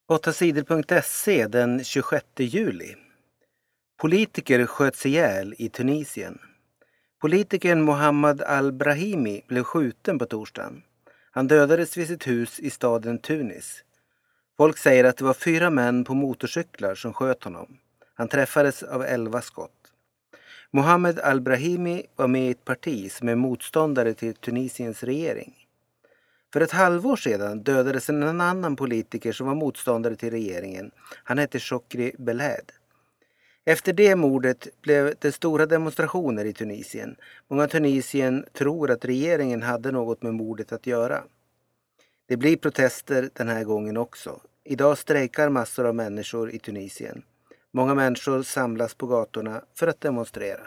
8sidor.se den 26 juli. Politiker sköts ihjäl i Tunisien. Politikern Mohammed al-Brahimi blev skjuten på torsdagen. Han dödades vid sitt hus i staden Tunis. Folk säger att det var 4 män på motorcyklar som sköt honom. Han träffades av 11 skott. Mohammed al-Brahimi var med i ett parti som är motståndare till Tunisiens regering. För ett halvår sedan dödades en annan politiker som var motståndare till regeringen. Han hette Chokri Belhed. Efter det mordet blev det stora demonstrationer i Tunisien. Många Tunisien tror att regeringen hade något med mordet att göra. Det blir protester den här gången också. Idag strejkar massor av människor i Tunisien. Många människor samlas på gatorna för att demonstrera.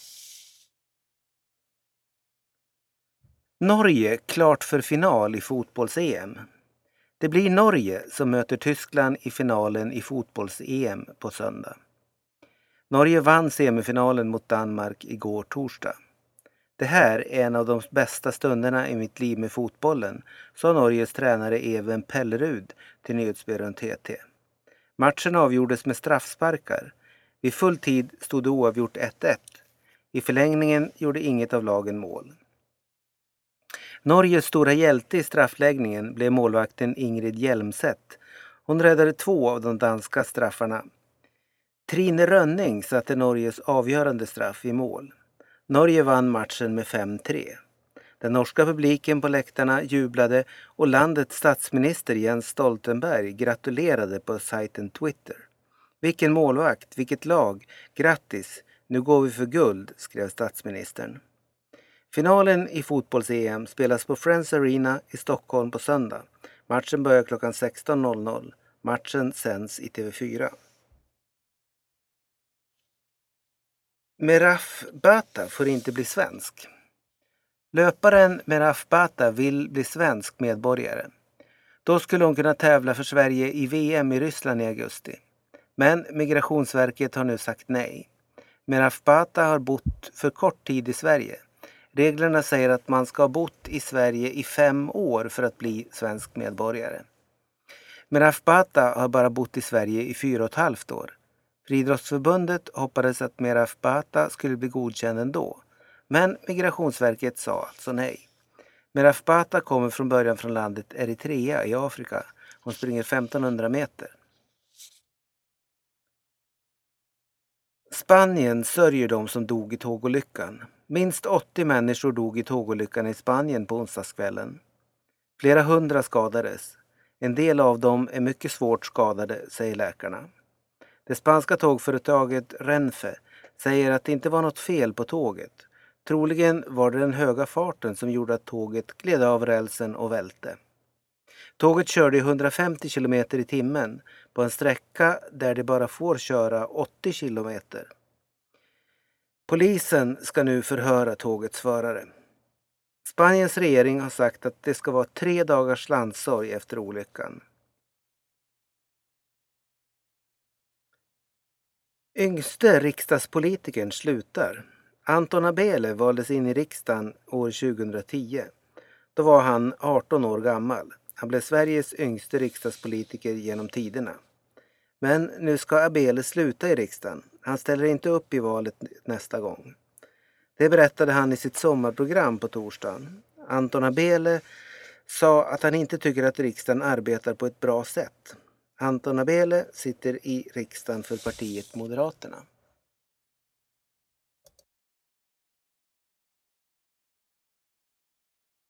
Norge klart för final i fotbolls-EM. Det blir Norge som möter Tyskland i finalen i fotbolls-EM på söndag. Norge vann semifinalen mot Danmark igår torsdag. Det här är en av de bästa stunderna i mitt liv med fotbollen, sa Norges tränare Even Pellerud till nyhetsbyrån TT. Matchen avgjordes med straffsparkar. Vid full tid stod det oavgjort 1-1. I förlängningen gjorde inget av lagen mål. Norges stora hjälte i straffläggningen blev målvakten Ingrid Hjelmset. Hon räddade 2 av de danska straffarna. Trine Rönning satte Norges avgörande straff i mål. Norge vann matchen med 5-3. Den norska publiken på läktarna jublade och landets statsminister Jens Stoltenberg gratulerade på sajten Twitter. Vilken målvakt, vilket lag, grattis, nu går vi för guld, skrev statsministern. Finalen i fotbolls-EM spelas på Friends Arena i Stockholm på söndag. Matchen börjar klockan 16.00. Matchen sänds i TV4. Meraf Bata får inte bli svensk. Löparen Meraf Bata vill bli svensk medborgare. Då skulle hon kunna tävla för Sverige i VM i Ryssland i augusti. Men Migrationsverket har nu sagt nej. Meraf Bata har bott för kort tid i Sverige. Reglerna säger att man ska ha bott i Sverige i 5 år för att bli svensk medborgare. Meraf Bata har bara bott i Sverige i 4,5 år. Friidrottsförbundet hoppades att Meraf Bata skulle bli godkänd ändå. Men Migrationsverket sa alltså nej. Meraf Bata kommer från början från landet Eritrea i Afrika. Hon springer 1500 meter. Spanien sörjer de som dog i tågolyckan. Minst 80 människor dog i tågolyckan i Spanien på onsdagskvällen. Flera 100 skadades. En del av dem är mycket svårt skadade, säger läkarna. Det spanska tågföretaget Renfe säger att det inte var något fel på tåget. Troligen var det den höga farten som gjorde att tåget gled av rälsen och välte. Tåget körde i 150 km i timmen på en sträcka där det bara får köra 80 km. Polisen ska nu förhöra tågets förare. Spaniens regering har sagt att det ska vara 3 dagars landssorg efter olyckan. Yngste riksdagspolitikern slutar. Anton Abele valdes in i riksdagen år 2010. Då var han 18 år gammal. Han blev Sveriges yngste riksdagspolitiker genom tiderna. Men nu ska Abele sluta i riksdagen. Han ställer inte upp i valet nästa gång. Det berättade han i sitt sommarprogram på torsdagen. Anton Abele sa att han inte tycker att riksdagen arbetar på ett bra sätt. Anton Abele sitter i riksdagen för partiet Moderaterna.